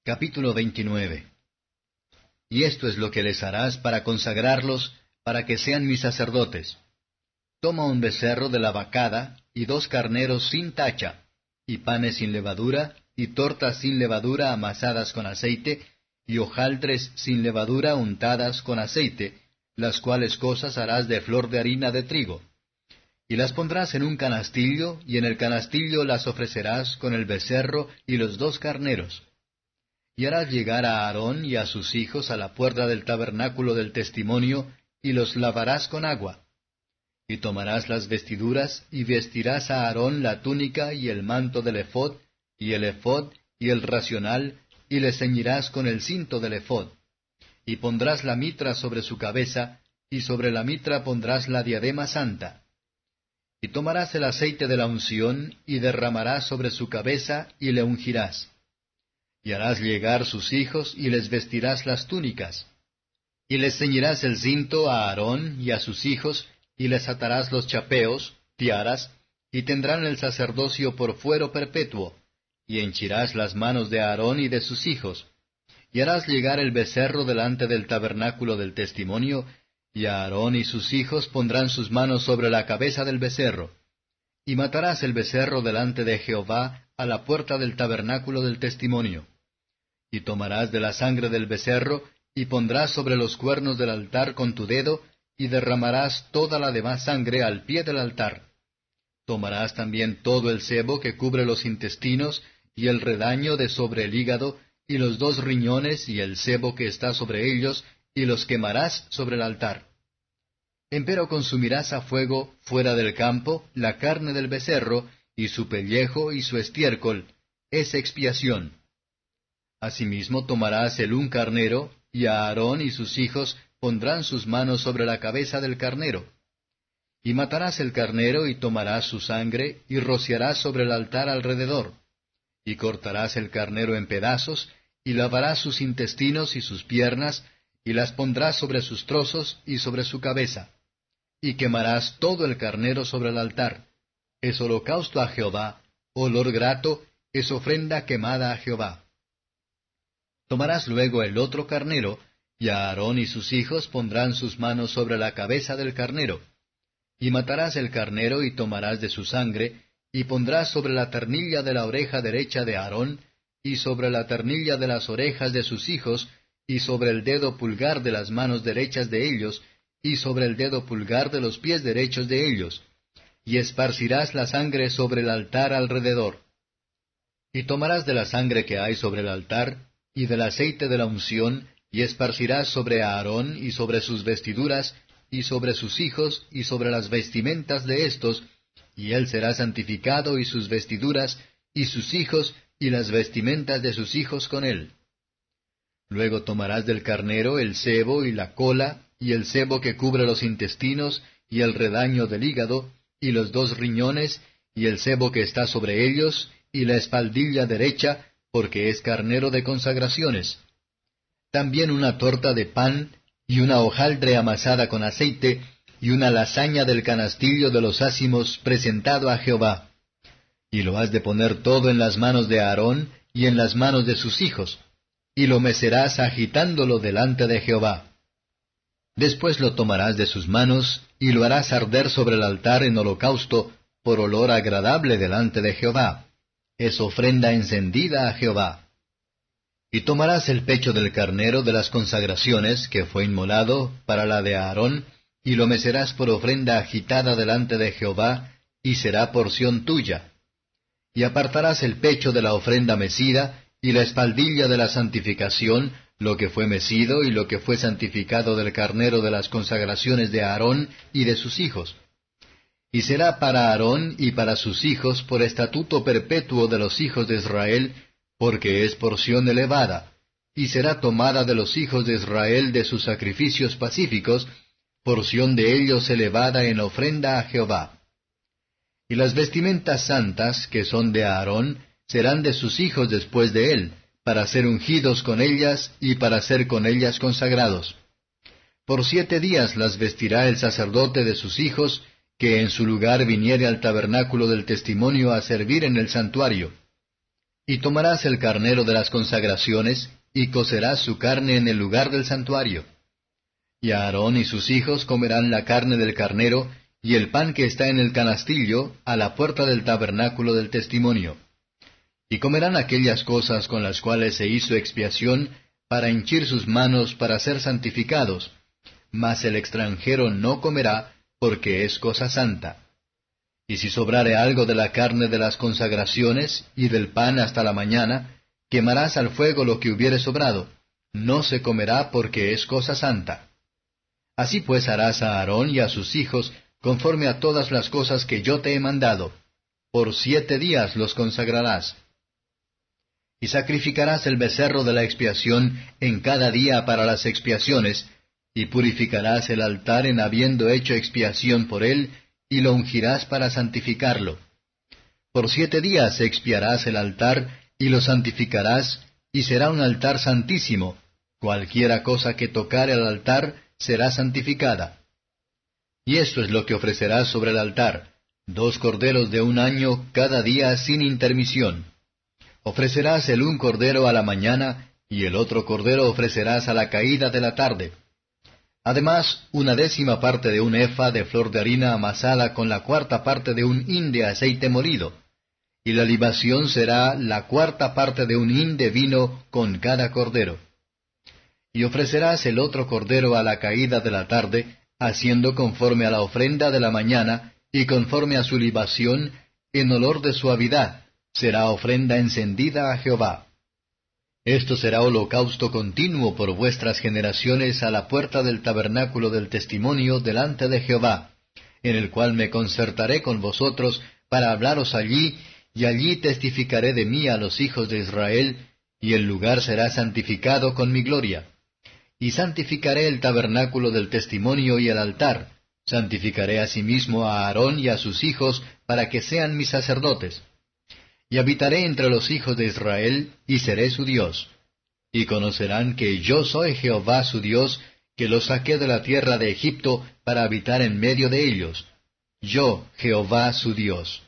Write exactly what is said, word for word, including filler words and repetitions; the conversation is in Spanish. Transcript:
Capítulo veintinueve. Y esto es lo que les harás para consagrarlos, para que sean mis sacerdotes. Toma un becerro de la vacada, y dos carneros sin tacha, y panes sin levadura, y tortas sin levadura amasadas con aceite, y hojaldres sin levadura untadas con aceite, las cuales cosas harás de flor de harina de trigo. Y las pondrás en un canastillo, y en el canastillo las ofrecerás con el becerro y los dos carneros. Y harás llegar a Aarón y a sus hijos a la puerta del tabernáculo del testimonio, y los lavarás con agua. Y tomarás las vestiduras, y vestirás a Aarón la túnica y el manto del ephod, y el ephod y el racional, y le ceñirás con el cinto del ephod. Y pondrás la mitra sobre su cabeza, y sobre la mitra pondrás la diadema santa. Y tomarás el aceite de la unción, y derramarás sobre su cabeza, y le ungirás. Y harás llegar sus hijos, y les vestirás las túnicas. Y les ceñirás el cinto a Aarón y a sus hijos, y les atarás los chapeos, tiaras, y tendrán el sacerdocio por fuero perpetuo, y henchirás las manos de Aarón y de sus hijos. Y harás llegar el becerro delante del tabernáculo del testimonio, y Aarón y sus hijos pondrán sus manos sobre la cabeza del becerro. Y matarás el becerro delante de Jehová a la puerta del tabernáculo del testimonio. Y tomarás de la sangre del becerro, y pondrás sobre los cuernos del altar con tu dedo, y derramarás toda la demás sangre al pie del altar. Tomarás también todo el sebo que cubre los intestinos, y el redaño de sobre el hígado, y los dos riñones, y el sebo que está sobre ellos, y los quemarás sobre el altar. Empero consumirás a fuego, fuera del campo, la carne del becerro, y su pellejo y su estiércol, es expiación. Asimismo tomarás el un carnero, y Aarón y sus hijos pondrán sus manos sobre la cabeza del carnero. Y matarás el carnero, y tomarás su sangre, y rociarás sobre el altar alrededor. Y cortarás el carnero en pedazos, y lavarás sus intestinos y sus piernas, y las pondrás sobre sus trozos y sobre su cabeza. Y quemarás todo el carnero sobre el altar. Es holocausto a Jehová, olor grato, es ofrenda quemada a Jehová. Tomarás luego el otro carnero, y Aarón y sus hijos pondrán sus manos sobre la cabeza del carnero. Y matarás el carnero, y tomarás de su sangre, y pondrás sobre la ternilla de la oreja derecha de Aarón, y sobre la ternilla de las orejas de sus hijos, y sobre el dedo pulgar de las manos derechas de ellos, y sobre el dedo pulgar de los pies derechos de ellos. Y esparcirás la sangre sobre el altar alrededor. Y tomarás de la sangre que hay sobre el altar, y del aceite de la unción, y esparcirás sobre Aarón y sobre sus vestiduras, y sobre sus hijos, y sobre las vestimentas de éstos, y él será santificado y sus vestiduras, y sus hijos, y las vestimentas de sus hijos con él. Luego tomarás del carnero el sebo y la cola, y el sebo que cubre los intestinos, y el redaño del hígado, y los dos riñones, y el sebo que está sobre ellos, y la espaldilla derecha, porque es carnero de consagraciones. También una torta de pan, y una hojaldre amasada con aceite, y una lasaña del canastillo de los ázimos presentado a Jehová. Y lo has de poner todo en las manos de Aarón, y en las manos de sus hijos, y lo mecerás agitándolo delante de Jehová. Después lo tomarás de sus manos, y lo harás arder sobre el altar en holocausto, por olor agradable delante de Jehová. Es ofrenda encendida a Jehová. Y tomarás el pecho del carnero de las consagraciones, que fue inmolado, para la de Aarón, y lo mecerás por ofrenda agitada delante de Jehová, y será porción tuya. Y apartarás el pecho de la ofrenda mecida, y la espaldilla de la santificación, lo que fue mecido y lo que fue santificado del carnero de las consagraciones de Aarón y de sus hijos. Y será para Aarón y para sus hijos por estatuto perpetuo de los hijos de Israel, porque es porción elevada, y será tomada de los hijos de Israel de sus sacrificios pacíficos, porción de ellos elevada en ofrenda a Jehová. Y las vestimentas santas, que son de Aarón, serán de sus hijos después de él, para ser ungidos con ellas y para ser con ellas consagrados. Por siete días las vestirá el sacerdote de sus hijos, que en su lugar viniere al tabernáculo del testimonio a servir en el santuario. Y tomarás el carnero de las consagraciones, y cocerás su carne en el lugar del santuario. Y Aarón y sus hijos comerán la carne del carnero, y el pan que está en el canastillo, a la puerta del tabernáculo del testimonio. Y comerán aquellas cosas con las cuales se hizo expiación, para henchir sus manos para ser santificados, mas el extranjero no comerá, porque es cosa santa. Y si sobrare algo de la carne de las consagraciones, y del pan hasta la mañana, quemarás al fuego lo que hubiere sobrado, no se comerá porque es cosa santa. Así pues harás a Aarón y a sus hijos, conforme a todas las cosas que yo te he mandado. Por siete días los consagrarás. Y sacrificarás el becerro de la expiación en cada día para las expiaciones, y purificarás el altar en habiendo hecho expiación por él, y lo ungirás para santificarlo. Por siete días expiarás el altar, y lo santificarás, y será un altar santísimo. Cualquiera cosa que tocare al altar será santificada. Y esto es lo que ofrecerás sobre el altar, dos corderos de un año cada día sin intermisión. Ofrecerás el un cordero a la mañana, y el otro cordero ofrecerás a la caída de la tarde. Además, una décima parte de un efa de flor de harina amasada con la cuarta parte de un hin de aceite molido. Y la libación será la cuarta parte de un hin de vino con cada cordero. Y ofrecerás el otro cordero a la caída de la tarde, haciendo conforme a la ofrenda de la mañana, y conforme a su libación, en olor de suavidad, será ofrenda encendida a Jehová. Esto será holocausto continuo por vuestras generaciones a la puerta del tabernáculo del testimonio delante de Jehová, en el cual me concertaré con vosotros para hablaros allí, y allí testificaré de mí a los hijos de Israel, y el lugar será santificado con mi gloria. Y santificaré el tabernáculo del testimonio y el altar, santificaré asimismo a Aarón y a sus hijos, para que sean mis sacerdotes. Y habitaré entre los hijos de Israel, y seré su Dios. Y conocerán que yo soy Jehová su Dios, que los saqué de la tierra de Egipto para habitar en medio de ellos. Yo, Jehová su Dios.